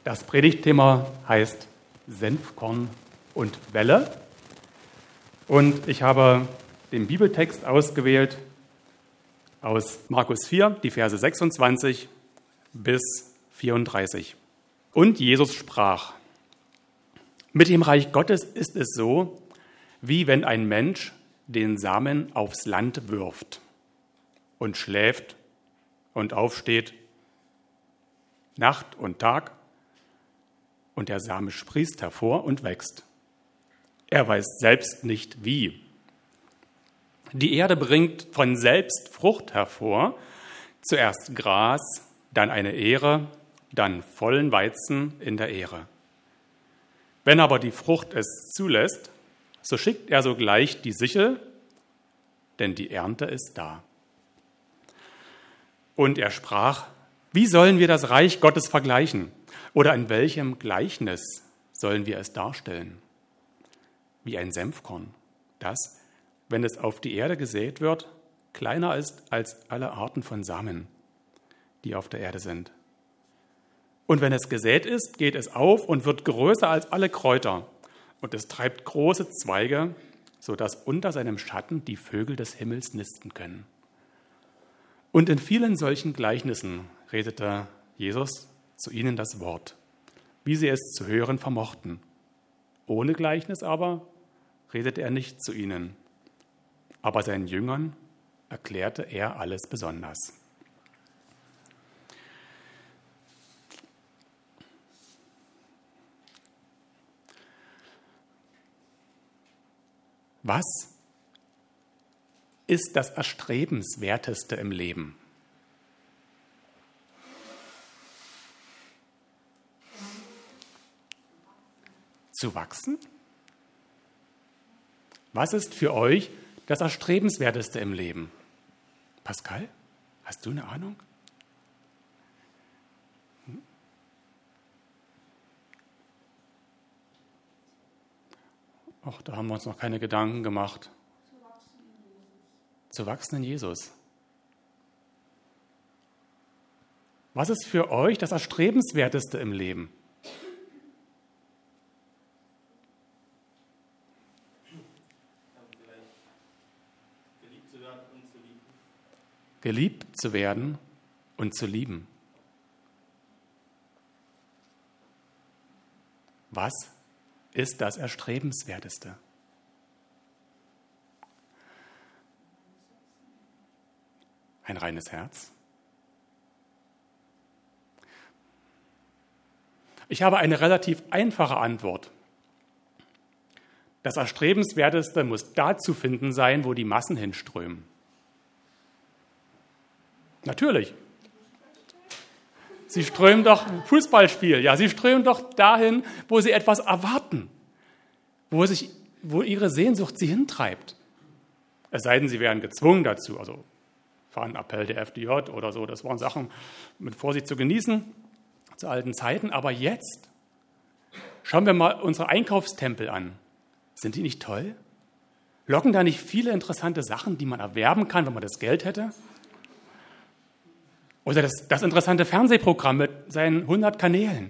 Das Predigtthema heißt Senfkorn und Welle. Und ich habe den Bibeltext ausgewählt aus Markus 4, die Verse 26 bis 34. Und Jesus sprach: Mit dem Reich Gottes ist es so, wie wenn ein Mensch den Samen aufs Land wirft und schläft und aufsteht, Nacht und Tag, und der Same sprießt hervor und wächst. Er weiß selbst nicht wie. Die Erde bringt von selbst Frucht hervor, zuerst Gras, dann eine Ähre, dann vollen Weizen in der Ähre. Wenn aber die Frucht es zulässt, so schickt er sogleich die Sichel, denn die Ernte ist da. Und er sprach: Wie sollen wir das Reich Gottes vergleichen? Oder in welchem Gleichnis sollen wir es darstellen? Wie ein Senfkorn, das, wenn es auf die Erde gesät wird, kleiner ist als alle Arten von Samen, die auf der Erde sind. Und wenn es gesät ist, geht es auf und wird größer als alle Kräuter. Und es treibt große Zweige, sodass unter seinem Schatten die Vögel des Himmels nisten können. Und in vielen solchen Gleichnissen redete Jesus zu ihnen das Wort, wie sie es zu hören vermochten. Ohne Gleichnis aber redete er nicht zu ihnen, aber seinen Jüngern erklärte er alles besonders. Was ist das Erstrebenswerteste im Leben? Zu wachsen? Was ist für euch das Erstrebenswerteste im Leben? Pascal, hast du eine Ahnung? Ach, da haben wir uns noch keine Gedanken gemacht. Zu wachsen in Jesus. Was ist für euch das Erstrebenswerteste im Leben? Geliebt zu werden und zu lieben. Was ist das Erstrebenswerteste? Ein reines Herz? Ich habe eine relativ einfache Antwort. Das Erstrebenswerteste muss da zu finden sein, wo die Massen hinströmen. Natürlich. Sie strömen doch, Fußballspiel, ja, sie strömen doch dahin, wo sie etwas erwarten, wo ihre Sehnsucht sie hintreibt. Es sei denn, sie wären gezwungen dazu, also Fahnenappell der FDJ oder so, das waren Sachen mit Vorsicht zu genießen, zu alten Zeiten. Aber jetzt schauen wir mal unsere Einkaufstempel an. Sind die nicht toll? Locken da nicht viele interessante Sachen, die man erwerben kann, wenn man das Geld hätte? Oder das interessante Fernsehprogramm mit seinen 100 Kanälen.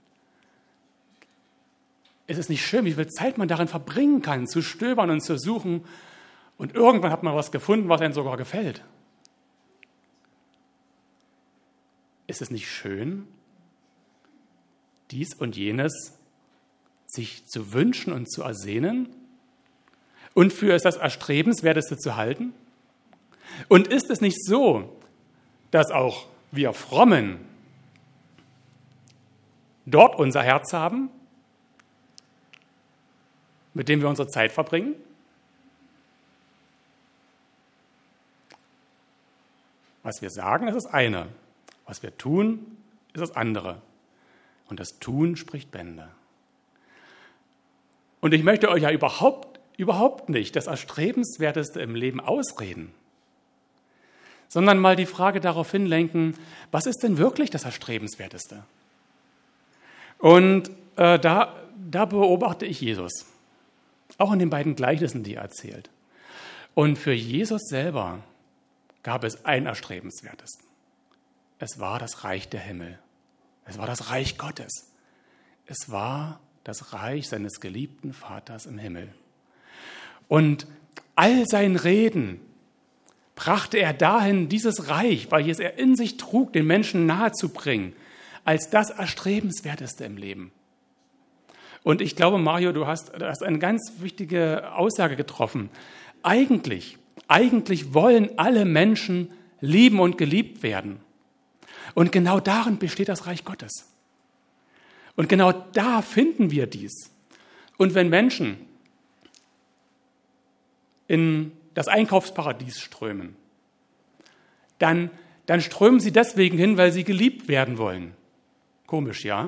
Ist es nicht schön, wie viel Zeit man darin verbringen kann, zu stöbern und zu suchen? Und irgendwann hat man was gefunden, was einem sogar gefällt. Ist es nicht schön, dies und jenes sich zu wünschen und zu ersehnen und für es das Erstrebenswerteste zu halten? Und ist es nicht so, dass auch wir Frommen dort unser Herz haben, mit dem wir unsere Zeit verbringen? Was wir sagen, ist das eine. Was wir tun, ist das andere. Und das Tun spricht Bände. Und ich möchte euch ja überhaupt nicht das Erstrebenswerteste im Leben ausreden, sondern mal die Frage darauf hinlenken, was ist denn wirklich das Erstrebenswerteste? Und da beobachte ich Jesus, auch in den beiden Gleichnissen, die er erzählt. Und für Jesus selber gab es ein Erstrebenswertes. Es war das Reich der Himmel. Es war das Reich Gottes. Es war das Reich seines geliebten Vaters im Himmel. Und all sein Reden brachte er dahin, dieses Reich, welches er in sich trug, den Menschen nahezubringen, als das Erstrebenswerteste im Leben. Und ich glaube, Mario, du hast eine ganz wichtige Aussage getroffen. Eigentlich wollen alle Menschen lieben und geliebt werden. Und genau darin besteht das Reich Gottes. Und genau da finden wir dies. Und wenn Menschen in das Einkaufsparadies strömen, dann strömen sie deswegen hin, weil sie geliebt werden wollen. Komisch, ja?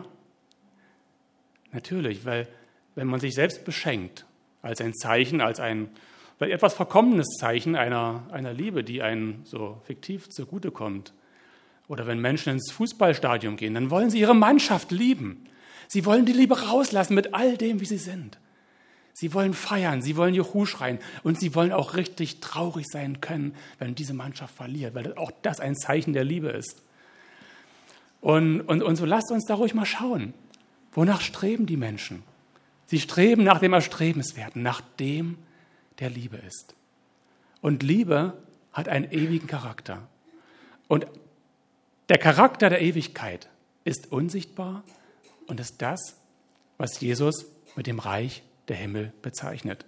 Natürlich, weil wenn man sich selbst beschenkt, als ein Zeichen, als ein etwas verkommenes Zeichen einer Liebe, die einem so fiktiv zugutekommt, oder wenn Menschen ins Fußballstadion gehen, dann wollen sie ihre Mannschaft lieben. Sie wollen die Liebe rauslassen mit all dem, wie sie sind. Sie wollen feiern, sie wollen Juhu schreien und sie wollen auch richtig traurig sein können, wenn diese Mannschaft verliert, weil auch das ein Zeichen der Liebe ist. Und so lasst uns da ruhig mal schauen. Wonach streben die Menschen? Sie streben nach dem Erstrebenswerten, nach dem, der Liebe ist. Und Liebe hat einen ewigen Charakter. Und der Charakter der Ewigkeit ist unsichtbar und ist das, was Jesus mit dem Reich der Himmel bezeichnet.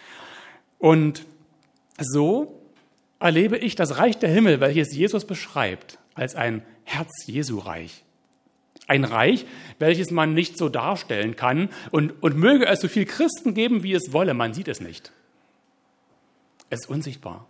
Und so erlebe ich das Reich der Himmel, welches Jesus beschreibt, als ein Herz-Jesu-Reich. Ein Reich, welches man nicht so darstellen kann und möge es so viel Christen geben, wie es wolle, man sieht es nicht. Es ist unsichtbar.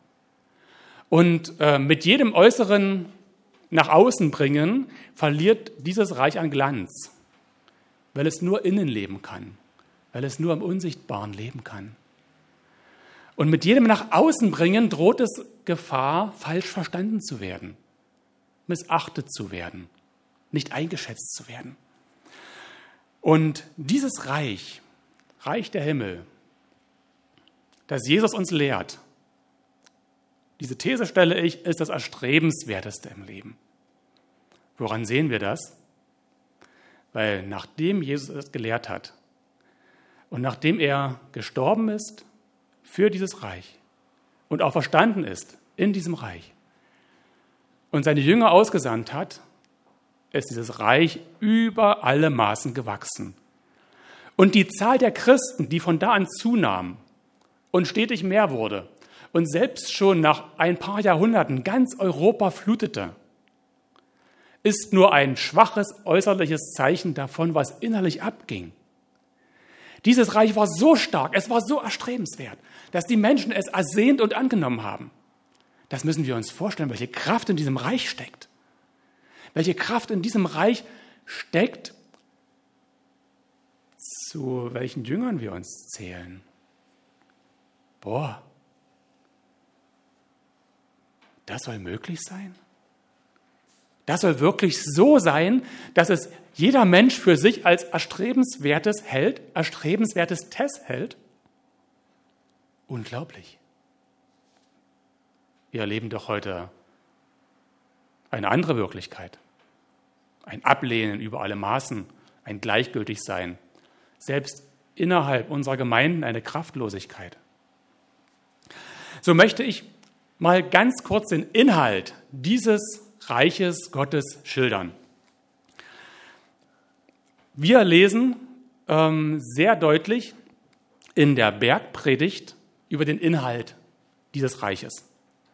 Und mit jedem äußeren nach außen bringen, verliert dieses Reich an Glanz, weil es nur innen leben kann, weil es nur im Unsichtbaren leben kann. Und mit jedem nach außen bringen droht es Gefahr, falsch verstanden zu werden, missachtet zu werden, nicht eingeschätzt zu werden. Und dieses Reich der Himmel, das Jesus uns lehrt, diese These stelle ich, ist das Erstrebenswerteste im Leben. Woran sehen wir das? Weil nachdem Jesus es gelehrt hat und nachdem er gestorben ist für dieses Reich und auch verstanden ist in diesem Reich und seine Jünger ausgesandt hat, ist dieses Reich über alle Maßen gewachsen. Und die Zahl der Christen, die von da an zunahm und stetig mehr wurde und selbst schon nach ein paar Jahrhunderten ganz Europa flutete, ist nur ein schwaches äußerliches Zeichen davon, was innerlich abging. Dieses Reich war so stark, es war so erstrebenswert, dass die Menschen es ersehnt und angenommen haben. Das müssen wir uns vorstellen, welche Kraft in diesem Reich steckt. Welche Kraft in diesem Reich steckt, zu welchen Jüngern wir uns zählen. Das soll möglich sein? Das soll wirklich so sein, dass es jeder Mensch für sich als erstrebenswertes hält? Unglaublich. Wir erleben doch heute eine andere Wirklichkeit. Ein Ablehnen über alle Maßen, ein Gleichgültigsein. Selbst innerhalb unserer Gemeinden eine Kraftlosigkeit. So möchte ich mal ganz kurz den Inhalt dieses Reiches Gottes schildern. Wir lesen sehr deutlich in der Bergpredigt über den Inhalt dieses Reiches.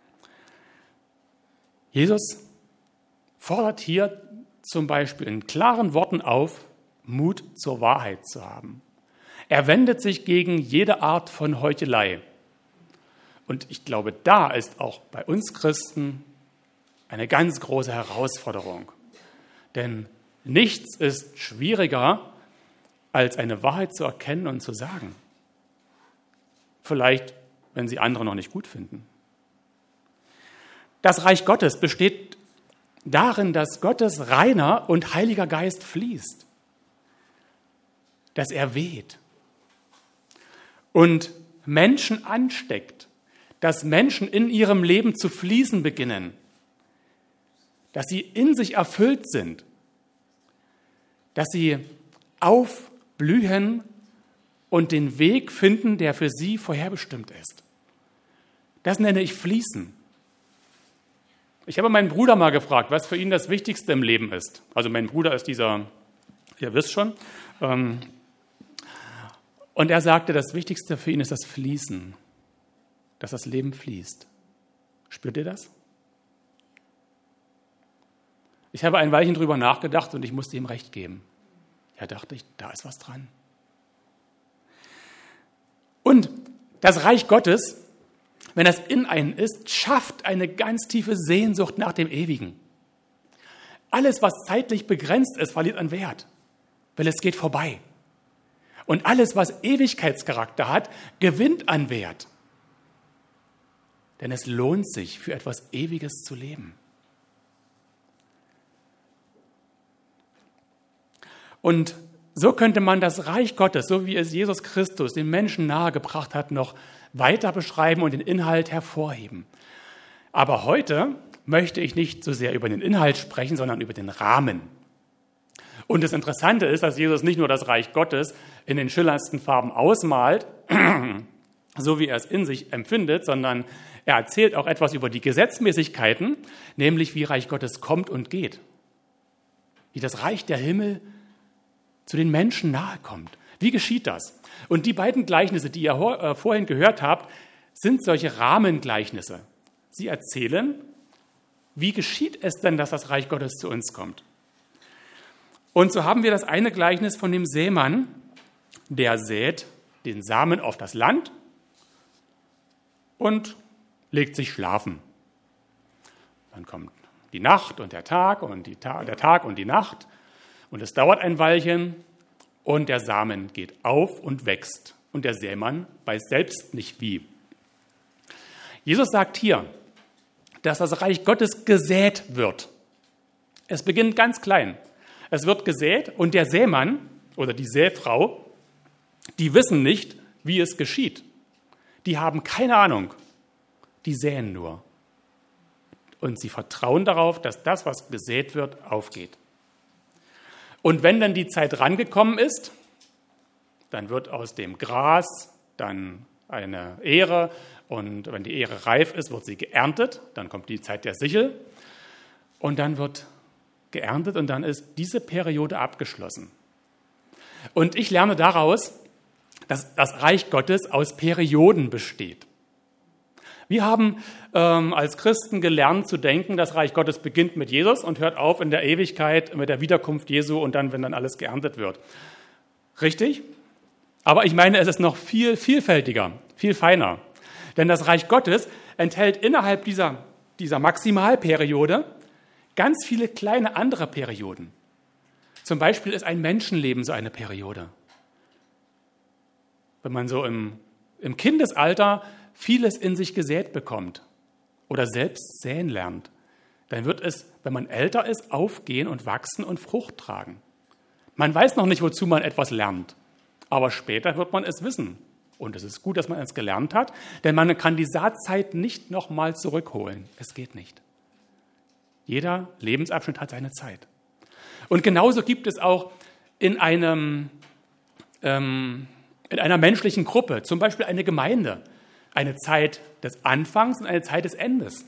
Jesus fordert hier zum Beispiel in klaren Worten auf, Mut zur Wahrheit zu haben. Er wendet sich gegen jede Art von Heuchelei. Und ich glaube, da ist auch bei uns Christen eine ganz große Herausforderung. Denn nichts ist schwieriger, als eine Wahrheit zu erkennen und zu sagen. Vielleicht, wenn sie andere noch nicht gut finden. Das Reich Gottes besteht darin, dass Gottes reiner und heiliger Geist fließt. Dass er weht. Und Menschen ansteckt. Dass Menschen in ihrem Leben zu fließen beginnen. Dass sie in sich erfüllt sind. Dass sie aufblühen und den Weg finden, der für sie vorherbestimmt ist. Das nenne ich Fließen. Ich habe meinen Bruder mal gefragt, was für ihn das Wichtigste im Leben ist. Also mein Bruder ist dieser, ihr wisst schon, und er sagte, das Wichtigste für ihn ist das Fließen, dass das Leben fließt. Spürt ihr das? Ich habe ein Weilchen drüber nachgedacht und ich musste ihm recht geben. Ja, dachte ich, da ist was dran. Und das Reich Gottes, wenn das in einem ist, schafft eine ganz tiefe Sehnsucht nach dem Ewigen. Alles, was zeitlich begrenzt ist, verliert an Wert, weil es geht vorbei. Und alles, was Ewigkeitscharakter hat, gewinnt an Wert. Denn es lohnt sich, für etwas Ewiges zu leben. Und so könnte man das Reich Gottes, so wie es Jesus Christus den Menschen nahegebracht hat, noch weiter beschreiben und den Inhalt hervorheben. Aber heute möchte ich nicht so sehr über den Inhalt sprechen, sondern über den Rahmen. Und das Interessante ist, dass Jesus nicht nur das Reich Gottes in den schillerndsten Farben ausmalt, so wie er es in sich empfindet, sondern er erzählt auch etwas über die Gesetzmäßigkeiten, nämlich wie Reich Gottes kommt und geht. Wie das Reich der Himmel zu den Menschen nahe kommt. Wie geschieht das? Und die beiden Gleichnisse, die ihr vorhin gehört habt, sind solche Rahmengleichnisse. Sie erzählen, wie geschieht es denn, dass das Reich Gottes zu uns kommt? Und so haben wir das eine Gleichnis von dem Sämann, der sät den Samen auf das Land und legt sich schlafen. Dann kommt die Nacht und der Tag und der Tag und die Nacht und es dauert ein Weilchen und der Samen geht auf und wächst und der Sämann weiß selbst nicht wie. Jesus sagt hier, dass das Reich Gottes gesät wird. Es beginnt ganz klein. Es wird gesät und der Sämann oder die Säfrau, die wissen nicht, wie es geschieht. Die haben keine Ahnung. Die säen nur. Und sie vertrauen darauf, dass das, was gesät wird, aufgeht. Und wenn dann die Zeit rangekommen ist, dann wird aus dem Gras dann eine Ähre und wenn die Ähre reif ist, wird sie geerntet. Dann kommt die Zeit der Sichel und dann wird geerntet und dann ist diese Periode abgeschlossen. Und ich lerne daraus, dass das Reich Gottes aus Perioden besteht. Wir haben als Christen gelernt zu denken, das Reich Gottes beginnt mit Jesus und hört auf in der Ewigkeit mit der Wiederkunft Jesu und dann, wenn dann alles geerntet wird. Richtig? Aber ich meine, es ist noch viel vielfältiger, viel feiner. Denn das Reich Gottes enthält innerhalb dieser Maximalperiode ganz viele kleine andere Perioden. Zum Beispiel ist ein Menschenleben so eine Periode. Wenn man so im Kindesalter vieles in sich gesät bekommt oder selbst säen lernt, dann wird es, wenn man älter ist, aufgehen und wachsen und Frucht tragen. Man weiß noch nicht, wozu man etwas lernt, aber später wird man es wissen. Und es ist gut, dass man es gelernt hat, denn man kann die Saatzeit nicht nochmal zurückholen. Es geht nicht. Jeder Lebensabschnitt hat seine Zeit. Und genauso gibt es auch in einer menschlichen Gruppe, zum Beispiel eine Gemeinde, eine Zeit des Anfangs und eine Zeit des Endes.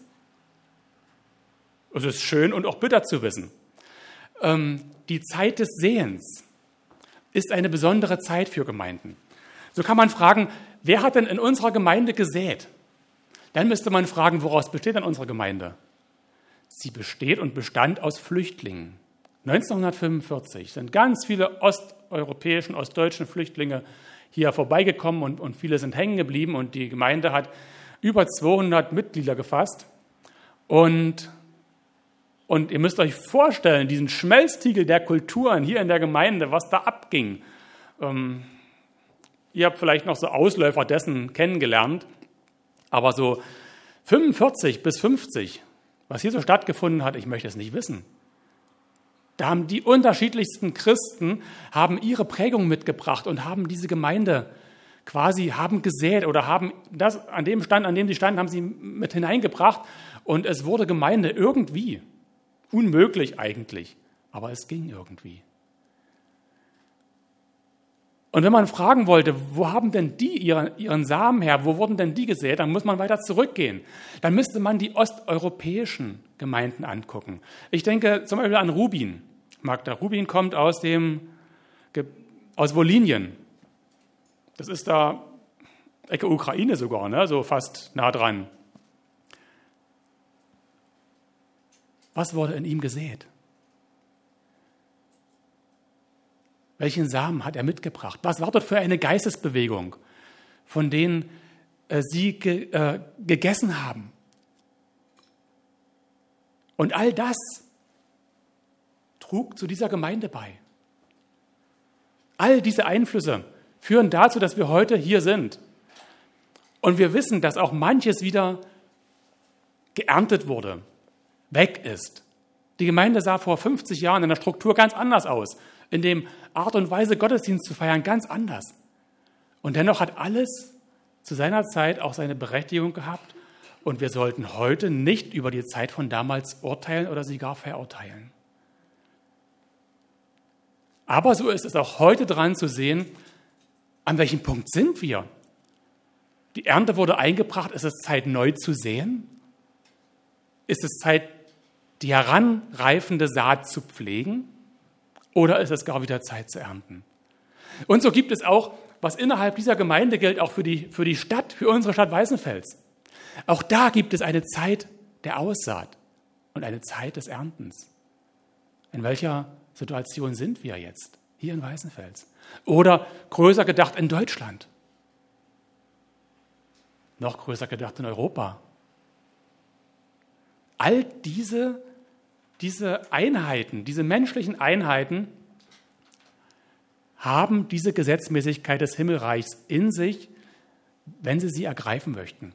Es ist schön und auch bitter zu wissen. Die Zeit des Säens ist eine besondere Zeit für Gemeinden. So kann man fragen, wer hat denn in unserer Gemeinde gesät? Dann müsste man fragen, woraus besteht denn unsere Gemeinde? Sie besteht und bestand aus Flüchtlingen. 1945 sind ganz viele ostdeutschen Flüchtlinge hier vorbeigekommen und viele sind hängen geblieben und die Gemeinde hat über 200 Mitglieder gefasst. Und ihr müsst euch vorstellen, diesen Schmelztiegel der Kulturen hier in der Gemeinde, was da abging. Ihr habt vielleicht noch so Ausläufer dessen kennengelernt, aber so 45 bis 50, was hier so stattgefunden hat, ich möchte es nicht wissen. Da haben die unterschiedlichsten Christen ihre Prägung mitgebracht und haben diese Gemeinde haben gesät oder haben das an dem Stand, an dem sie standen, haben sie mit hineingebracht und es wurde Gemeinde irgendwie. Unmöglich eigentlich, aber es ging irgendwie. Und wenn man fragen wollte, wo haben denn die ihren Samen her, wo wurden denn die gesät, dann muss man weiter zurückgehen. Dann müsste man die osteuropäischen Gemeinden angucken. Ich denke zum Beispiel an Rubin. Magda Rubin kommt aus Wolinien. Das ist da Ecke Ukraine sogar, ne? So fast nah dran. Was wurde in ihm gesät? Welchen Samen hat er mitgebracht? Was war dort für eine Geistesbewegung, von denen sie gegessen haben? Und all das trug zu dieser Gemeinde bei. All diese Einflüsse führen dazu, dass wir heute hier sind. Und wir wissen, dass auch manches wieder geerntet wurde, weg ist. Die Gemeinde sah vor 50 Jahren in der Struktur ganz anders aus, in dem Art und Weise, Gottesdienst zu feiern, ganz anders. Und dennoch hat alles zu seiner Zeit auch seine Berechtigung gehabt. Und wir sollten heute nicht über die Zeit von damals urteilen oder sie gar verurteilen. Aber so ist es auch heute dran zu sehen, an welchem Punkt sind wir? Die Ernte wurde eingebracht. Ist es Zeit, neu zu säen? Ist es Zeit, die heranreifende Saat zu pflegen? Oder ist es gar wieder Zeit zu ernten? Und so gibt es auch, was innerhalb dieser Gemeinde gilt, auch für die Stadt, für unsere Stadt Weißenfels. Auch da gibt es eine Zeit der Aussaat und eine Zeit des Erntens. In welcher Situation sind wir jetzt? Hier in Weißenfels. Oder größer gedacht in Deutschland. Noch größer gedacht in Europa. All diese Einheiten, diese menschlichen Einheiten haben diese Gesetzmäßigkeit des Himmelreichs in sich, wenn sie ergreifen möchten.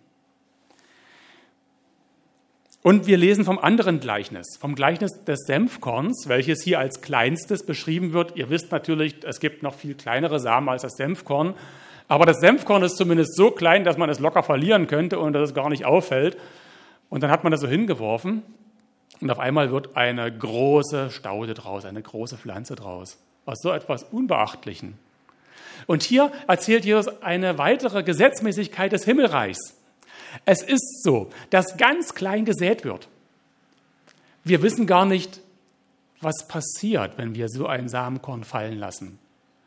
Und wir lesen vom anderen Gleichnis, vom Gleichnis des Senfkorns, welches hier als kleinstes beschrieben wird. Ihr wisst natürlich, es gibt noch viel kleinere Samen als das Senfkorn, aber das Senfkorn ist zumindest so klein, dass man es locker verlieren könnte und dass es gar nicht auffällt. Und dann hat man das so hingeworfen und auf einmal wird eine große Staude draus, eine große Pflanze draus, aus so etwas Unbeachtlichen. Und hier erzählt Jesus eine weitere Gesetzmäßigkeit des Himmelreichs. Es ist so, dass ganz klein gesät wird. Wir wissen gar nicht, was passiert, wenn wir so ein Samenkorn fallen lassen.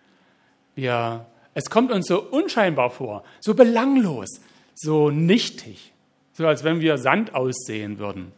Es kommt uns so unscheinbar vor, so belanglos, so nichtig, so als wenn wir Sand aussehen würden.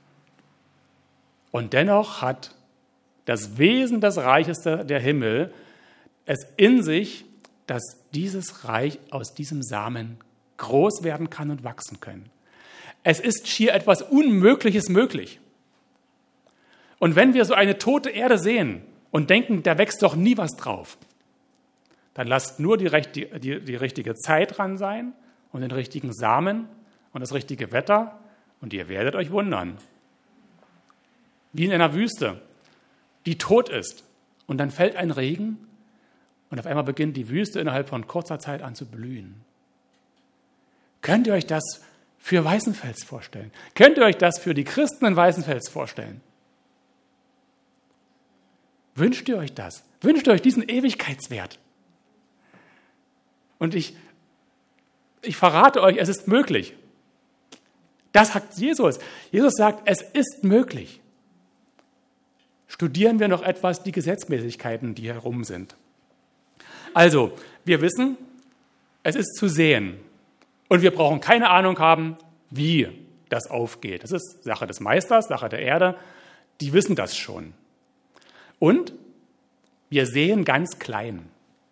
Und dennoch hat das Wesen des Reiches der Himmel es in sich, dass dieses Reich aus diesem Samen groß werden kann und wachsen können. Es ist schier etwas Unmögliches möglich. Und wenn wir so eine tote Erde sehen und denken, da wächst doch nie was drauf, dann lasst nur die richtige Zeit dran sein und den richtigen Samen und das richtige Wetter und ihr werdet euch wundern. Wie in einer Wüste, die tot ist und dann fällt ein Regen und auf einmal beginnt die Wüste innerhalb von kurzer Zeit an zu blühen. Könnt ihr euch das für Weißenfels vorstellen? Könnt ihr euch das für die Christen in Weißenfels vorstellen? Wünscht ihr euch das? Wünscht ihr euch diesen Ewigkeitswert? Und ich verrate euch, es ist möglich. Das sagt Jesus. Jesus sagt, es ist möglich. Studieren wir noch etwas die Gesetzmäßigkeiten, die herum sind. Also, wir wissen, es ist zu sehen. Und wir brauchen keine Ahnung haben, wie das aufgeht. Das ist Sache des Meisters, Sache der Erde. Die wissen das schon. Und wir sehen ganz klein.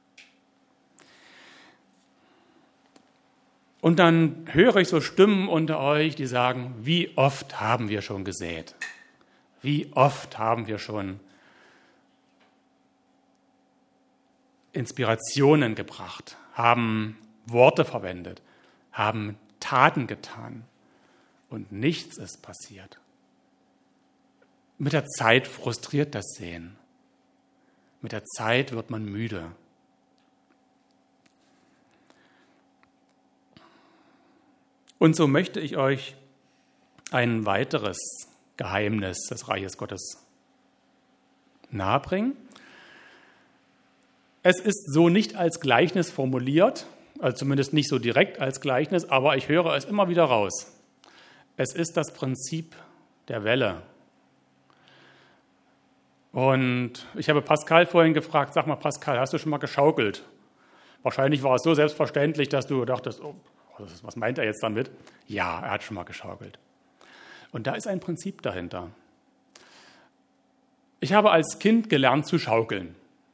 Und dann höre ich so Stimmen unter euch, die sagen, wie oft haben wir schon gesät? Wie oft haben wir schon Inspirationen gebracht, haben Worte verwendet, haben Taten getan und nichts ist passiert. Mit der Zeit frustriert das Sehen. Mit der Zeit wird man müde. Und so möchte ich euch ein weiteres Geheimnis des Reiches Gottes nahebringen. Es ist so nicht als Gleichnis formuliert, also zumindest nicht so direkt als Gleichnis, aber ich höre es immer wieder raus. Es ist das Prinzip der Welle. Und ich habe Pascal vorhin gefragt, sag mal Pascal, hast du schon mal geschaukelt? Wahrscheinlich war es so selbstverständlich, dass du dachtest, oh, was meint er jetzt damit? Ja, er hat schon mal geschaukelt. Und da ist ein Prinzip dahinter. Ich habe als Kind gelernt zu schaukeln.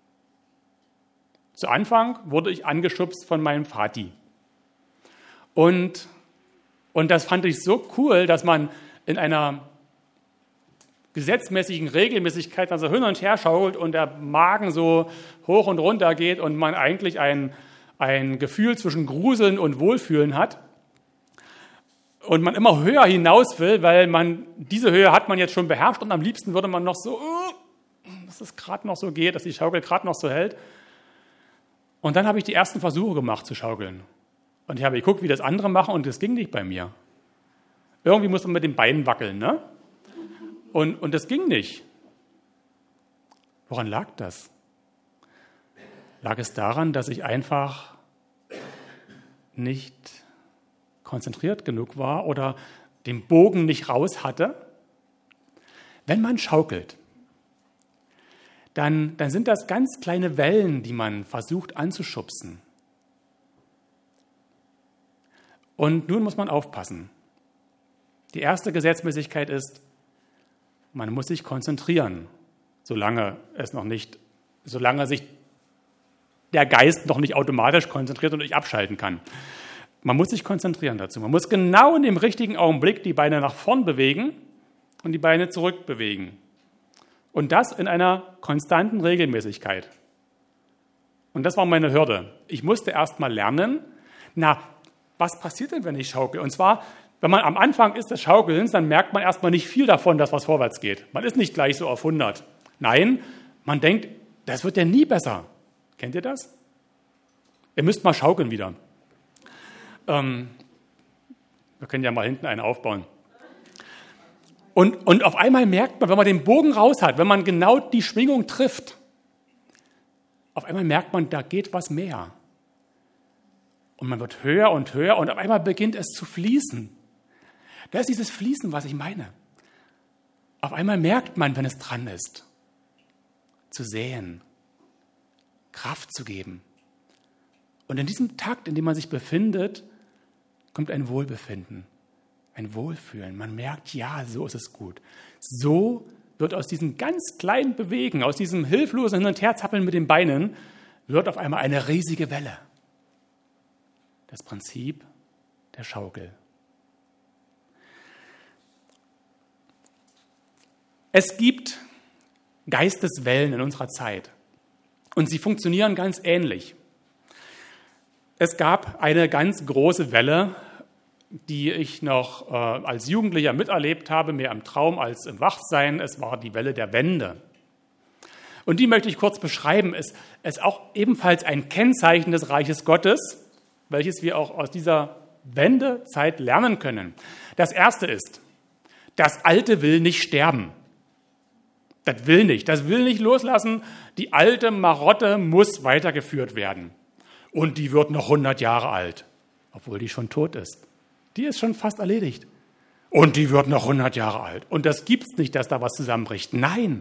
Zu Anfang wurde ich angeschubst von meinem Vati. Und das fand ich so cool, dass man in einer gesetzmäßigen Regelmäßigkeit also hin und her schaukelt und der Magen so hoch und runter geht und man eigentlich ein Gefühl zwischen Gruseln und Wohlfühlen hat und man immer höher hinaus will, weil diese Höhe hat man jetzt schon beherrscht und am liebsten würde man noch so, dass es gerade noch so geht, dass die Schaukel gerade noch so hält. Und dann habe ich die ersten Versuche gemacht zu schaukeln. Und ich habe geguckt, wie das andere machen und das ging nicht bei mir. Irgendwie muss man mit den Beinen wackeln, ne? Und das ging nicht. Woran lag das? Lag es daran, dass ich einfach nicht konzentriert genug war oder den Bogen nicht raus hatte? Wenn man schaukelt, dann sind das ganz kleine Wellen, die man versucht anzuschubsen. Und nun muss man aufpassen. Die erste Gesetzmäßigkeit ist, man muss sich konzentrieren, solange sich der Geist noch nicht automatisch konzentriert und ich abschalten kann. Man muss sich konzentrieren dazu. Man muss genau in dem richtigen Augenblick die Beine nach vorn bewegen und die Beine zurück bewegen. Und das in einer konstanten Regelmäßigkeit. Und das war meine Hürde. Ich musste erst mal lernen, was passiert denn, wenn ich schaukel? Und zwar, wenn man am Anfang ist des Schaukelns, dann merkt man erstmal nicht viel davon, dass was vorwärts geht. Man ist nicht gleich so auf 100. Nein, man denkt, das wird ja nie besser. Kennt ihr das? Ihr müsst mal schaukeln wieder. Wir können ja mal hinten einen aufbauen. Und auf einmal merkt man, wenn man den Bogen raus hat, wenn man genau die Schwingung trifft, auf einmal merkt man, da geht was mehr. Und man wird höher und höher und auf einmal beginnt es zu fließen. Das ist dieses Fließen, was ich meine. Auf einmal merkt man, wenn es dran ist, zu säen, Kraft zu geben. Und in diesem Takt, in dem man sich befindet, kommt ein Wohlbefinden. Ein Wohlfühlen. Man merkt, ja, so ist es gut. So wird aus diesem ganz kleinen Bewegen, aus diesem hilflosen Hin- und Herzappeln mit den Beinen, wird auf einmal eine riesige Welle. Das Prinzip der Schaukel. Es gibt Geisteswellen in unserer Zeit und sie funktionieren ganz ähnlich. Es gab eine ganz große Welle, die ich noch als Jugendlicher miterlebt habe, mehr im Traum als im Wachsein. Es war die Welle der Wende. Und die möchte ich kurz beschreiben. Es ist auch ebenfalls ein Kennzeichen des Reiches Gottes, welches wir auch aus dieser Wendezeit lernen können. Das erste ist, das Alte will nicht sterben. Das will nicht loslassen. Die alte Marotte muss weitergeführt werden. Und die wird noch 100 Jahre alt, obwohl die schon tot ist. Die ist schon fast erledigt. Und die wird noch 100 Jahre alt. Und das gibt's nicht, dass da was zusammenbricht. Nein.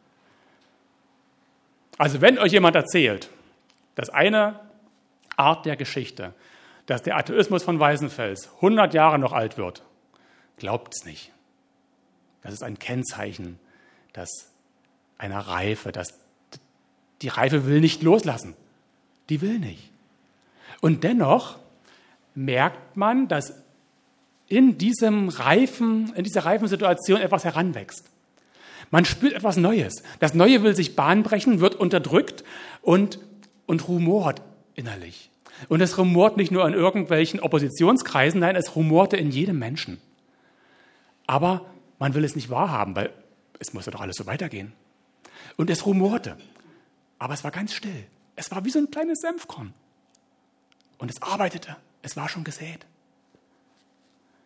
Also wenn euch jemand erzählt, dass eine Art der Geschichte, dass der Atheismus von Weißenfels 100 Jahre noch alt wird, glaubt's nicht. Das ist ein Kennzeichen einer Reife. Die Reife will nicht loslassen. Die will nicht. Und dennoch merkt man, dass in dieser reifen Situation etwas heranwächst. Man spürt etwas Neues. Das Neue will sich Bahn brechen, wird unterdrückt und rumort innerlich. Und es rumort nicht nur in irgendwelchen Oppositionskreisen, nein, es rumorte in jedem Menschen. Aber man will es nicht wahrhaben, weil es muss ja doch alles so weitergehen. Und es rumorte. Aber es war ganz still. Es war wie so ein kleines Senfkorn. Und es arbeitete. Es war schon gesät.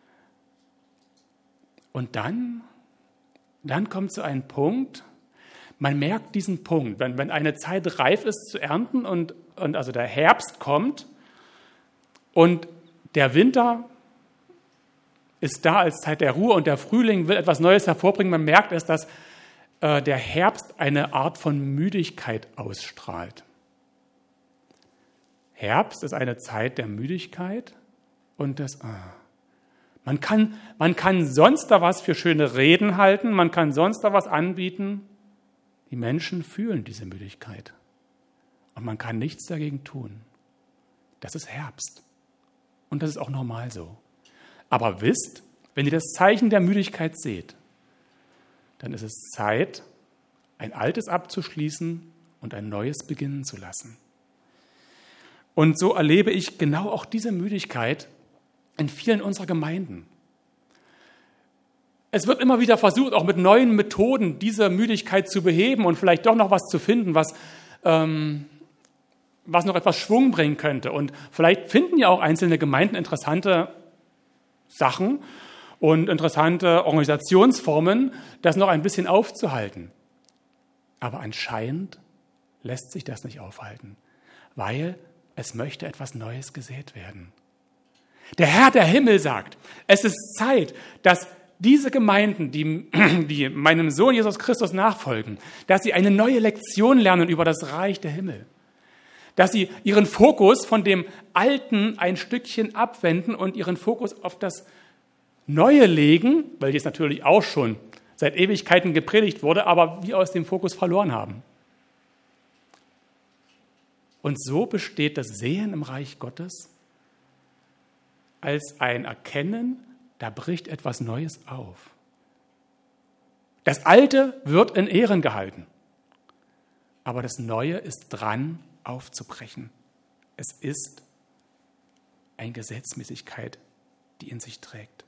Und dann kommt so ein Punkt, man merkt diesen Punkt, wenn eine Zeit reif ist zu ernten und also der Herbst kommt und der Winter ist da als Zeit der Ruhe und der Frühling will etwas Neues hervorbringen. Man merkt es, dass der Herbst eine Art von Müdigkeit ausstrahlt. Herbst ist eine Zeit der Müdigkeit und man kann sonst da was für schöne Reden halten, man kann sonst da was anbieten. Die Menschen fühlen diese Müdigkeit und man kann nichts dagegen tun. Das ist Herbst und das ist auch normal so. Aber wisst, wenn ihr das Zeichen der Müdigkeit seht, dann ist es Zeit, ein Altes abzuschließen und ein Neues beginnen zu lassen. Und so erlebe ich genau auch diese Müdigkeit in vielen unserer Gemeinden. Es wird immer wieder versucht, auch mit neuen Methoden diese Müdigkeit zu beheben und vielleicht doch noch was zu finden, was noch etwas Schwung bringen könnte. Und vielleicht finden ja auch einzelne Gemeinden interessante Sachen und interessante Organisationsformen, das noch ein bisschen aufzuhalten. Aber anscheinend lässt sich das nicht aufhalten, weil es möchte etwas Neues gesät werden. Der Herr der Himmel sagt, es ist Zeit, dass diese Gemeinden, die meinem Sohn Jesus Christus nachfolgen, dass sie eine neue Lektion lernen über das Reich der Himmel. Dass sie ihren Fokus von dem Alten ein Stückchen abwenden und ihren Fokus auf das Neue legen, weil dies natürlich auch schon seit Ewigkeiten gepredigt wurde, aber wir aus dem Fokus verloren haben. Und so besteht das Sehen im Reich Gottes als ein Erkennen, da bricht etwas Neues auf. Das Alte wird in Ehren gehalten, aber das Neue ist dran, aufzubrechen. Es ist eine Gesetzmäßigkeit, die in sich trägt.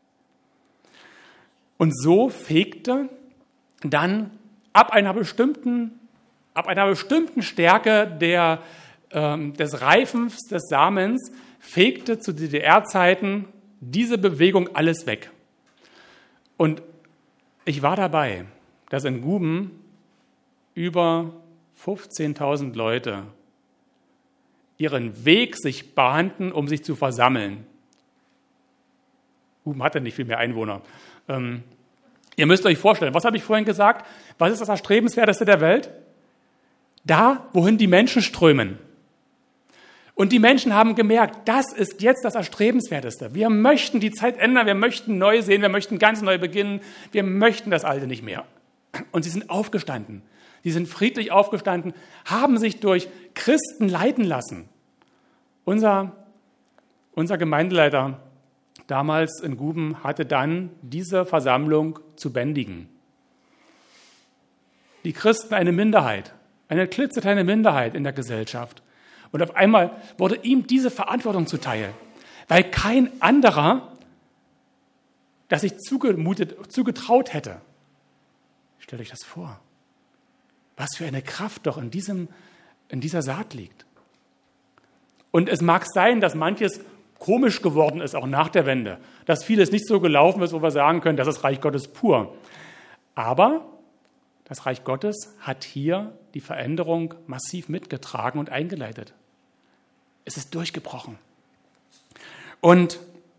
Und so fegte dann ab einer bestimmten Stärke des Reifens des Samens, fegte zu DDR-Zeiten diese Bewegung alles weg. Und ich war dabei, dass in Guben über 15.000 Leute ihren Weg sich bahnten, um sich zu versammeln. Guben hatte nicht viel mehr Einwohner. Ihr müsst euch vorstellen, was habe ich vorhin gesagt? Was ist das Erstrebenswerteste der Welt? Da, wohin die Menschen strömen. Und die Menschen haben gemerkt, das ist jetzt das Erstrebenswerteste. Wir möchten die Zeit ändern, wir möchten neu sehen, wir möchten ganz neu beginnen, wir möchten das Alte nicht mehr. Und sie sind aufgestanden. Sie sind friedlich aufgestanden, haben sich durch Christen leiten lassen. Unser Gemeindeleiter damals in Guben hatte dann diese Versammlung zu bändigen. Die Christen eine Minderheit, eine klitzekleine Minderheit in der Gesellschaft. Und auf einmal wurde ihm diese Verantwortung zuteil, weil kein anderer das sich zugetraut hätte. Stellt euch das vor. Was für eine Kraft doch in dieser Saat liegt. Und es mag sein, dass manches komisch geworden ist, auch nach der Wende, dass vieles nicht so gelaufen ist, wo wir sagen können, das ist Reich Gottes pur. Aber das Reich Gottes hat hier die Veränderung massiv mitgetragen und eingeleitet. Es ist durchgebrochen. Und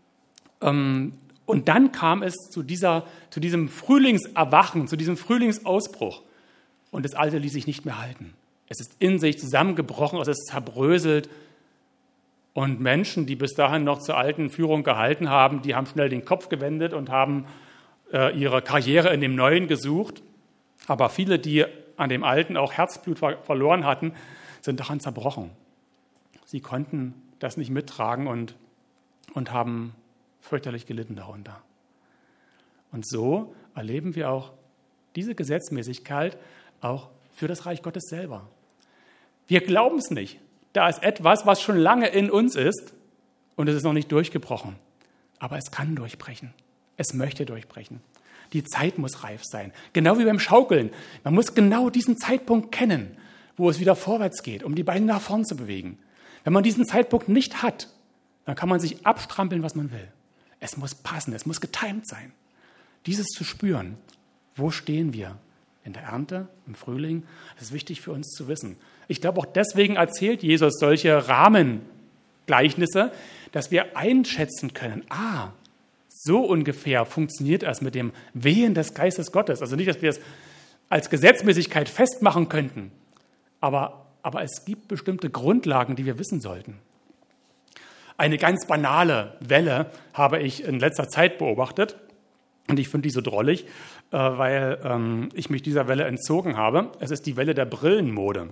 dann kam es zu diesem Frühlingserwachen, zu diesem Frühlingsausbruch. Und das Alte ließ sich nicht mehr halten. Es ist in sich zusammengebrochen, es ist zerbröselt. Und Menschen, die bis dahin noch zur alten Führung gehalten haben, die haben schnell den Kopf gewendet und haben ihre Karriere in dem Neuen gesucht. Aber viele, die an dem Alten auch Herzblut verloren hatten, sind daran zerbrochen. Sie konnten das nicht mittragen und haben fürchterlich gelitten darunter. Und so erleben wir auch diese Gesetzmäßigkeit auch für das Reich Gottes selber. Wir glauben es nicht. Da ist etwas, was schon lange in uns ist und es ist noch nicht durchgebrochen. Aber es kann durchbrechen. Es möchte durchbrechen. Die Zeit muss reif sein. Genau wie beim Schaukeln. Man muss genau diesen Zeitpunkt kennen, wo es wieder vorwärts geht, um die Beine nach vorn zu bewegen. Wenn man diesen Zeitpunkt nicht hat, dann kann man sich abstrampeln, was man will. Es muss passen, es muss getimt sein. Dieses zu spüren, wo stehen wir in der Ernte, im Frühling. Das ist wichtig für uns zu wissen. Ich glaube, auch deswegen erzählt Jesus solche Rahmengleichnisse, dass wir einschätzen können, so ungefähr funktioniert es mit dem Wehen des Geistes Gottes. Also nicht, dass wir es als Gesetzmäßigkeit festmachen könnten, aber es gibt bestimmte Grundlagen, die wir wissen sollten. Eine ganz banale Welle habe ich in letzter Zeit beobachtet und ich finde die so drollig, weil ich mich dieser Welle entzogen habe. Es ist die Welle der Brillenmode.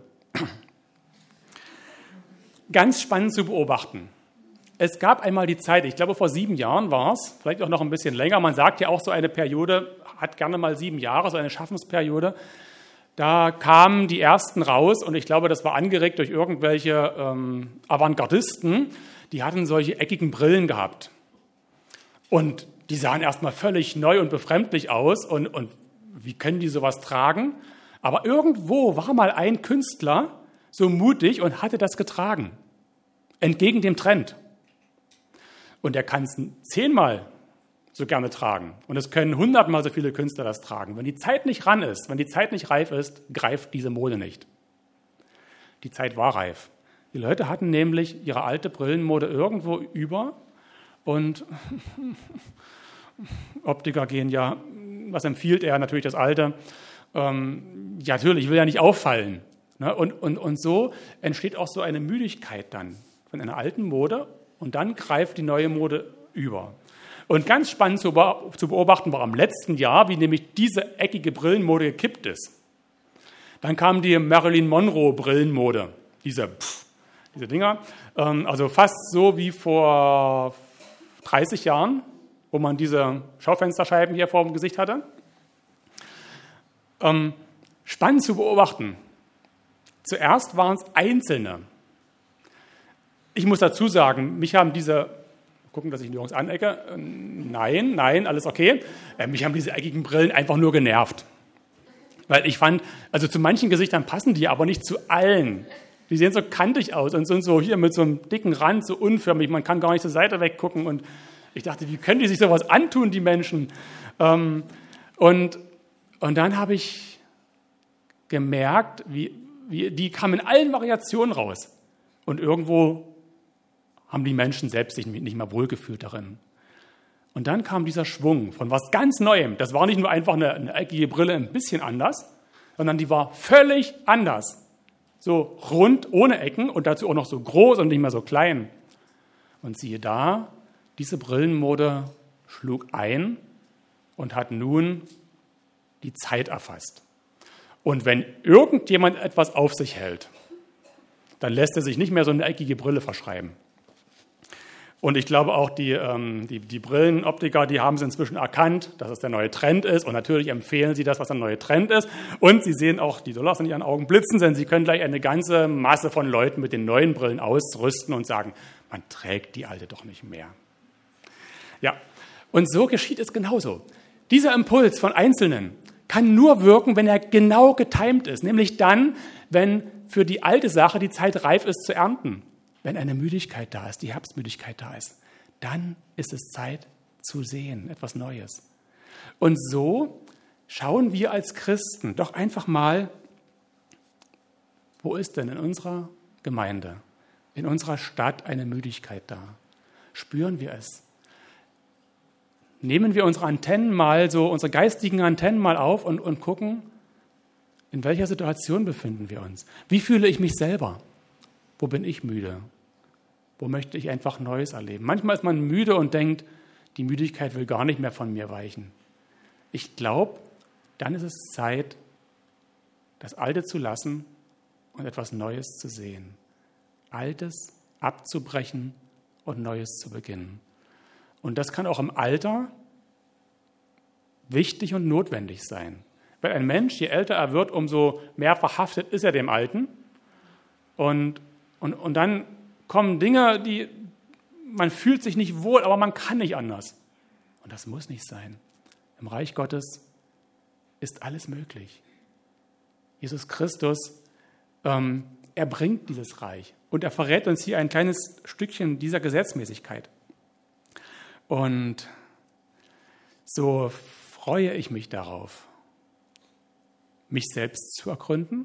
Ganz spannend zu beobachten. Es gab einmal die Zeit, ich glaube vor 7 Jahren war es, vielleicht auch noch ein bisschen länger, man sagt ja auch so eine Periode hat gerne mal 7 Jahre, so eine Schaffensperiode. Da kamen die ersten raus und ich glaube, das war angeregt durch irgendwelche Avantgardisten, die hatten solche eckigen Brillen gehabt. Und die sahen erstmal völlig neu und befremdlich aus und wie können die sowas tragen? Aber irgendwo war mal ein Künstler so mutig und hatte das getragen, entgegen dem Trend. Und er kann es 10-mal so gerne tragen. Und es können 100-mal so viele Künstler das tragen. Wenn die Zeit nicht ran ist, wenn die Zeit nicht reif ist, greift diese Mode nicht. Die Zeit war reif. Die Leute hatten nämlich ihre alte Brillenmode irgendwo über und Optiker gehen ja, was empfiehlt er? Natürlich das Alte. Ja, natürlich, ich will ja nicht auffallen. Ne? Und so entsteht auch so eine Müdigkeit dann von einer alten Mode und dann greift die neue Mode über. Und ganz spannend zu beobachten war am letzten Jahr, wie nämlich diese eckige Brillenmode gekippt ist. Dann kam die Marilyn Monroe Brillenmode, diese Dinger, also fast so wie vor 30 Jahren, wo man diese Schaufensterscheiben hier vor dem Gesicht hatte. Spannend zu beobachten. Zuerst waren es Einzelne. Ich muss dazu sagen, mich haben gucken, dass ich nirgends anecke. Nein, alles okay. Mich haben diese eckigen Brillen einfach nur genervt. Weil ich fand, also zu manchen Gesichtern passen die, aber nicht zu allen. Die sehen so kantig aus und sind so hier mit so einem dicken Rand, so unförmig. Man kann gar nicht zur Seite weggucken. Und ich dachte, wie können die sich sowas antun, die Menschen? Und dann habe ich gemerkt, wie die kamen in allen Variationen raus. Und irgendwo haben die Menschen selbst sich nicht mehr wohlgefühlt darin. Und dann kam dieser Schwung von was ganz Neuem. Das war nicht nur einfach eine eckige Brille ein bisschen anders, sondern die war völlig anders. So rund, ohne Ecken und dazu auch noch so groß und nicht mehr so klein. Und siehe da, diese Brillenmode schlug ein und hat nun die Zeit erfasst. Und wenn irgendjemand etwas auf sich hält, dann lässt er sich nicht mehr so eine eckige Brille verschreiben. Und ich glaube auch, die Brillenoptiker, die haben es inzwischen erkannt, dass es der neue Trend ist. Und natürlich empfehlen sie das, was der neue Trend ist. Und sie sehen auch die Dollars in ihren Augen blitzen, denn sie können gleich eine ganze Masse von Leuten mit den neuen Brillen ausrüsten und sagen, man trägt die alte doch nicht mehr. Ja, und so geschieht es genauso. Dieser Impuls von Einzelnen kann nur wirken, wenn er genau getimt ist. Nämlich dann, wenn für die alte Sache die Zeit reif ist zu ernten. Wenn eine Müdigkeit da ist, die Herbstmüdigkeit da ist, dann ist es Zeit zu sehen, etwas Neues. Und so schauen wir als Christen doch einfach mal, wo ist denn in unserer Gemeinde, in unserer Stadt eine Müdigkeit da? Spüren wir es? Nehmen wir unsere Antennen mal, so unsere geistigen Antennen mal auf und gucken, in welcher Situation befinden wir uns? Wie fühle ich mich selber? Wo bin ich müde? Wo möchte ich einfach Neues erleben? Manchmal ist man müde und denkt, die Müdigkeit will gar nicht mehr von mir weichen. Ich glaube, dann ist es Zeit, das Alte zu lassen und etwas Neues zu sehen. Altes abzubrechen und Neues zu beginnen. Und das kann auch im Alter wichtig und notwendig sein. Weil ein Mensch, je älter er wird, umso mehr verhaftet ist er dem Alten. Und dann kommen Dinge, man fühlt sich nicht wohl, aber man kann nicht anders. Und das muss nicht sein. Im Reich Gottes ist alles möglich. Jesus Christus, er bringt dieses Reich. Und er verrät uns hier ein kleines Stückchen dieser Gesetzmäßigkeit. Und so freue ich mich darauf, mich selbst zu ergründen,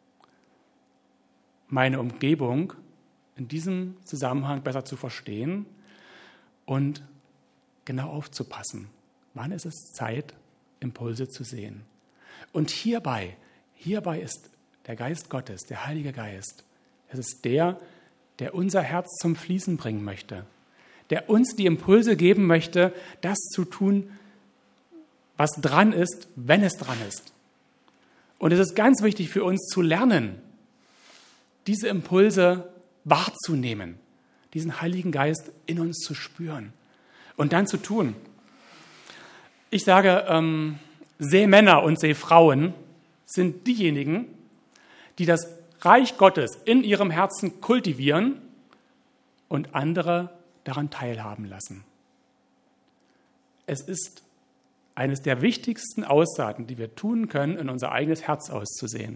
meine Umgebung in diesem Zusammenhang besser zu verstehen und genau aufzupassen. Wann ist es Zeit, Impulse zu sehen? Und hierbei ist der Geist Gottes, der Heilige Geist, es ist der unser Herz zum Fließen bringen möchte, der uns die Impulse geben möchte, das zu tun, was dran ist, wenn es dran ist. Und es ist ganz wichtig für uns zu lernen, diese Impulse wahrzunehmen, diesen Heiligen Geist in uns zu spüren und dann zu tun. Ich sage, Seemänner und Seefrauen sind diejenigen, die das Reich Gottes in ihrem Herzen kultivieren und andere daran teilhaben lassen. Es ist eines der wichtigsten Aussaaten, die wir tun können, in unser eigenes Herz auszusehen.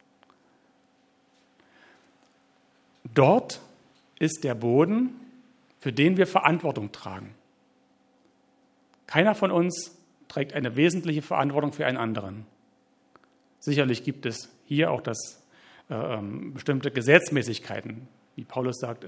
Dort ist der Boden, für den wir Verantwortung tragen. Keiner von uns trägt eine wesentliche Verantwortung für einen anderen. Sicherlich gibt es hier auch bestimmte Gesetzmäßigkeiten. Wie Paulus sagt,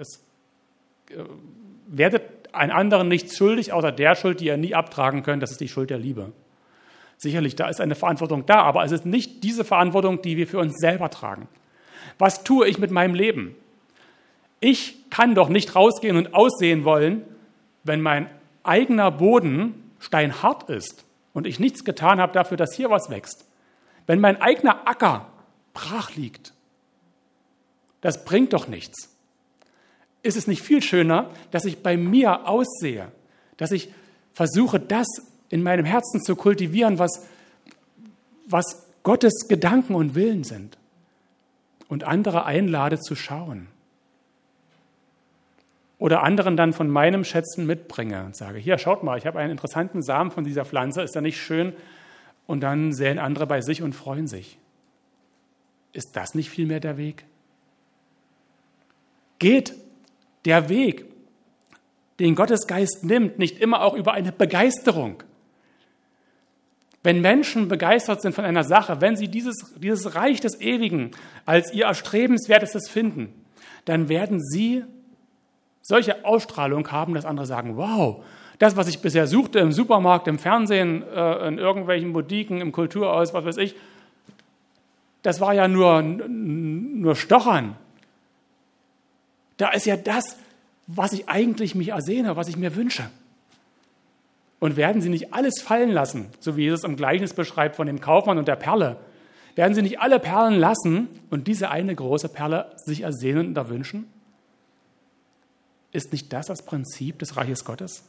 werdet einen anderen nicht schuldig, außer der Schuld, die ihr nie abtragen könnt, das ist die Schuld der Liebe. Sicherlich, da ist eine Verantwortung da, aber es ist nicht diese Verantwortung, die wir für uns selber tragen. Was tue ich mit meinem Leben? Ich kann doch nicht rausgehen und aussehen wollen, wenn mein eigener Boden steinhart ist und ich nichts getan habe dafür, dass hier was wächst. Wenn mein eigener Acker brach liegt, das bringt doch nichts. Ist es nicht viel schöner, dass ich bei mir aussehe, dass ich versuche, das in meinem Herzen zu kultivieren, was Gottes Gedanken und Willen sind und andere einlade zu schauen? Oder anderen dann von meinem Schätzen mitbringe und sage, hier, schaut mal, ich habe einen interessanten Samen von dieser Pflanze, ist er nicht schön? Und dann säen andere bei sich und freuen sich. Ist das nicht vielmehr der Weg? Geht der Weg, den Gottes Geist nimmt, nicht immer auch über eine Begeisterung? Wenn Menschen begeistert sind von einer Sache, wenn sie dieses Reich des Ewigen als ihr Erstrebenswertestes finden, dann werden sie solche Ausstrahlung haben, dass andere sagen, wow, das, was ich bisher suchte im Supermarkt, im Fernsehen, in irgendwelchen Boutiquen, im Kulturhaus, was weiß ich, das war ja nur Stochern. Da ist ja das, was ich eigentlich mich ersehne, was ich mir wünsche. Und werden sie nicht alles fallen lassen, so wie Jesus im Gleichnis beschreibt von dem Kaufmann und der Perle, werden sie nicht alle Perlen lassen und diese eine große Perle sich ersehnen und erwünschen? Ist nicht das das Prinzip des Reiches Gottes?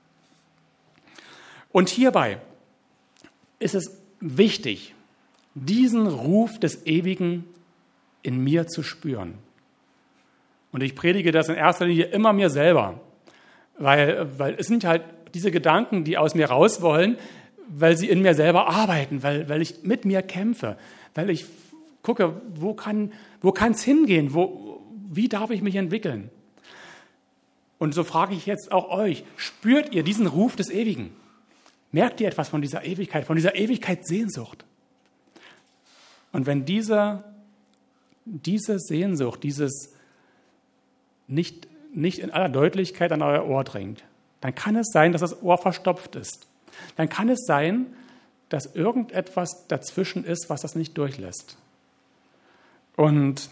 Und hierbei ist es wichtig, diesen Ruf des Ewigen in mir zu spüren. Und ich predige das in erster Linie immer mir selber, weil es sind halt diese Gedanken, die aus mir raus wollen, weil sie in mir selber arbeiten, weil ich mit mir kämpfe, weil ich gucke, wo kann es hingehen, wie darf ich mich entwickeln? Und so frage ich jetzt auch euch, spürt ihr diesen Ruf des Ewigen? Merkt ihr etwas von dieser Ewigkeit, Sehnsucht? Und wenn diese Sehnsucht, dieses nicht in aller Deutlichkeit an euer Ohr dringt, dann kann es sein, dass das Ohr verstopft ist. Dann kann es sein, dass irgendetwas dazwischen ist, was das nicht durchlässt. Und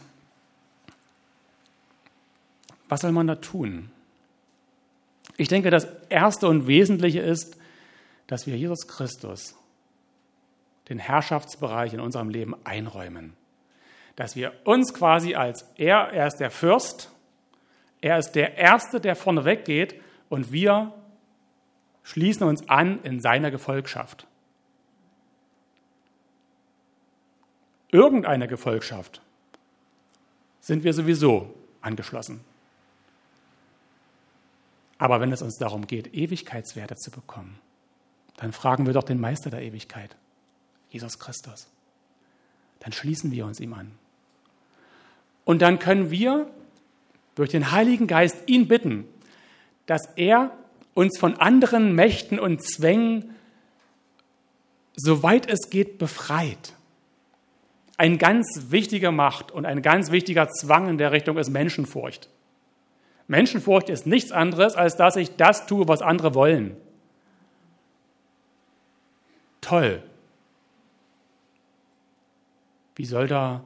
was soll man da tun? Ich denke, das Erste und Wesentliche ist, dass wir Jesus Christus den Herrschaftsbereich in unserem Leben einräumen. Dass wir uns quasi als er ist der Fürst, er ist der Erste, der vorne weggeht und wir schließen uns an in seiner Gefolgschaft. Irgendeine Gefolgschaft sind wir sowieso angeschlossen. Aber wenn es uns darum geht, Ewigkeitswerte zu bekommen, dann fragen wir doch den Meister der Ewigkeit, Jesus Christus. Dann schließen wir uns ihm an. Und dann können wir durch den Heiligen Geist ihn bitten, dass er uns von anderen Mächten und Zwängen, soweit es geht, befreit. Ein ganz wichtiger Macht und ein ganz wichtiger Zwang in der Richtung ist Menschenfurcht. Menschenfurcht ist nichts anderes, als dass ich das tue, was andere wollen. Toll. Wie soll da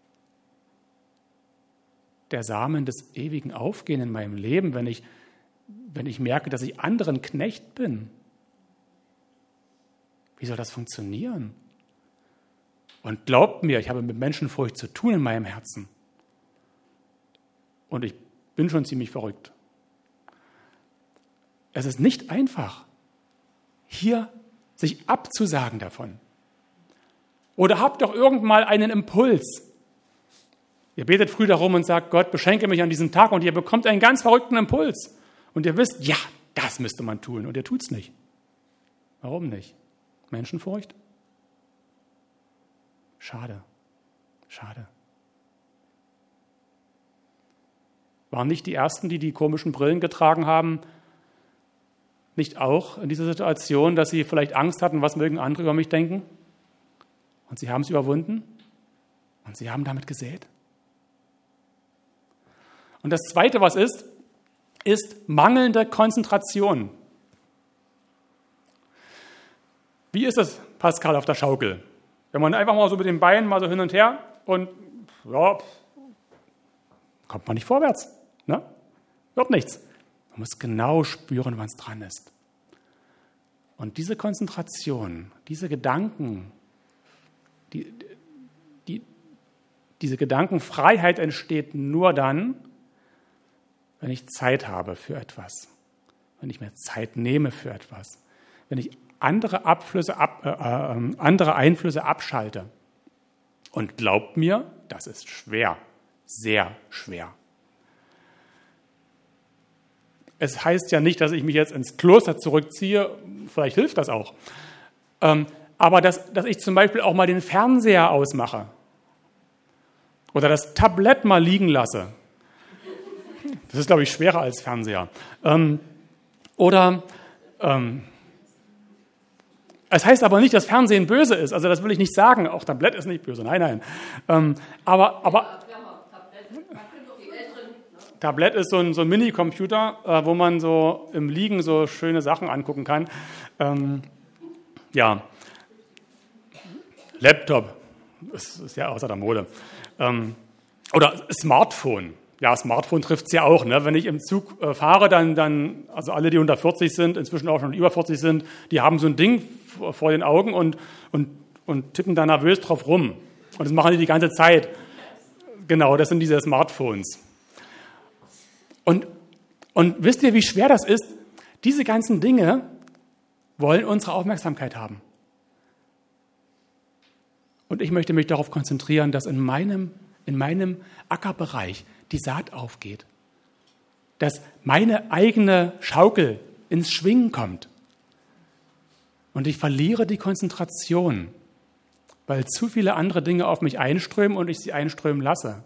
der Samen des Ewigen aufgehen in meinem Leben, wenn ich merke, dass ich anderen Knecht bin? Wie soll das funktionieren? Und glaubt mir, ich habe mit Menschenfurcht zu tun in meinem Herzen. Und ich bin schon ziemlich verrückt. Es ist nicht einfach, hier sich abzusagen davon. Oder habt doch irgendwann mal einen Impuls. Ihr betet früh darum und sagt, Gott, beschenke mich an diesem Tag und ihr bekommt einen ganz verrückten Impuls. Und ihr wisst, ja, das müsste man tun und ihr tut es nicht. Warum nicht? Menschenfurcht? Schade, schade. Waren nicht die Ersten, die die komischen Brillen getragen haben, nicht auch in dieser Situation, dass sie vielleicht Angst hatten, was mögen andere über mich denken? Und sie haben es überwunden und sie haben damit gesät. Und das Zweite, was ist mangelnde Konzentration. Wie ist es, Pascal, auf der Schaukel? Wenn man einfach mal so mit den Beinen mal so hin und her und ja, kommt man nicht vorwärts. Ne? Wird nichts. Man muss genau spüren, wann es dran ist. Und diese Konzentration, diese Gedanken, diese Gedankenfreiheit entsteht nur dann, wenn ich Zeit habe für etwas, wenn ich mir Zeit nehme für etwas, wenn ich andere Einflüsse abschalte. Und glaubt mir, das ist schwer, sehr schwer. Es heißt ja nicht, dass ich mich jetzt ins Kloster zurückziehe, vielleicht hilft das auch, aber dass ich zum Beispiel auch mal den Fernseher ausmache oder das Tablett mal liegen lasse. Das ist, glaube ich, schwerer als Fernseher. Es heißt aber nicht, dass Fernsehen böse ist. Also das will ich nicht sagen. Auch Tablett ist nicht böse. Nein. Aber Tablett ist so ein Mini-Computer, wo man so im Liegen so schöne Sachen angucken kann. Ja. Laptop ist ja außer der Mode. Oder Smartphone. Ja, Smartphone trifft es ja auch. Ne? Wenn ich im Zug fahre, dann, also alle, die unter 40 sind, inzwischen auch schon über 40 sind, die haben so ein Ding vor den Augen und tippen da nervös drauf rum. Und das machen die ganze Zeit. Genau, das sind diese Smartphones. Und wisst ihr, wie schwer das ist? Diese ganzen Dinge wollen unsere Aufmerksamkeit haben. Und ich möchte mich darauf konzentrieren, dass in meinem Ackerbereich die Saat aufgeht, dass meine eigene Schaukel ins Schwingen kommt und ich verliere die Konzentration, weil zu viele andere Dinge auf mich einströmen und ich sie einströmen lasse.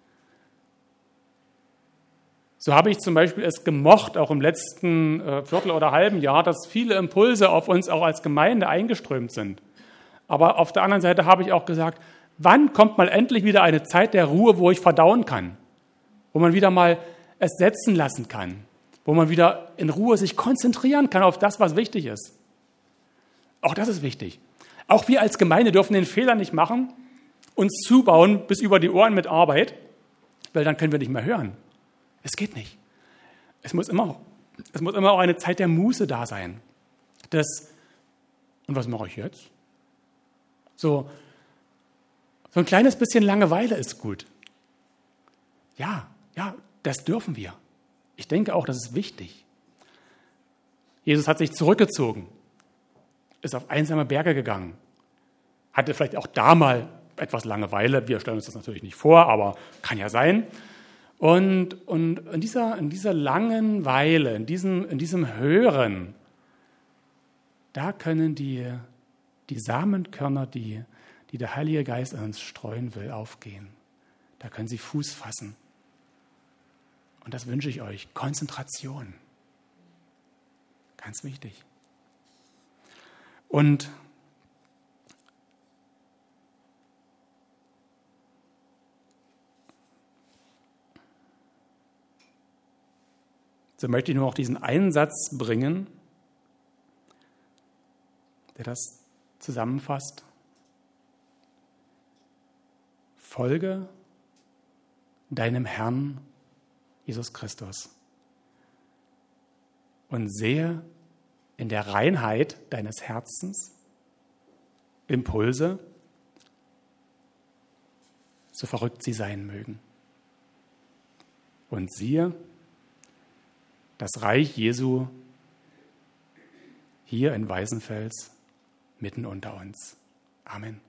So habe ich zum Beispiel es gemocht, auch im letzten Viertel oder halben Jahr, dass viele Impulse auf uns auch als Gemeinde eingeströmt sind. Aber auf der anderen Seite habe ich auch gesagt, wann kommt mal endlich wieder eine Zeit der Ruhe, wo ich verdauen kann? Wo man wieder mal es setzen lassen kann, wo man wieder in Ruhe sich konzentrieren kann auf das, was wichtig ist. Auch das ist wichtig. Auch wir als Gemeinde dürfen den Fehler nicht machen, uns zubauen bis über die Ohren mit Arbeit, weil dann können wir nicht mehr hören. Es geht nicht. Es muss immer auch eine Zeit der Muße da sein. Und was mache ich jetzt? So ein kleines bisschen Langeweile ist gut. Ja, das dürfen wir. Ich denke auch, das ist wichtig. Jesus hat sich zurückgezogen, ist auf einsame Berge gegangen, hatte vielleicht auch da mal etwas Langeweile. Wir stellen uns das natürlich nicht vor, aber kann ja sein. Und in dieser langen Weile, in diesem Hören, da können die Samenkörner, die der Heilige Geist in uns streuen will, aufgehen. Da können sie Fuß fassen. Und das wünsche ich euch. Konzentration. Ganz wichtig. Und So möchte ich nur auch diesen einen Satz bringen, der das zusammenfasst. Folge deinem Herrn Jesus Christus und sehe in der Reinheit deines Herzens Impulse, so verrückt sie sein mögen. Und siehe, das Reich Jesu hier in Weißenfels mitten unter uns. Amen.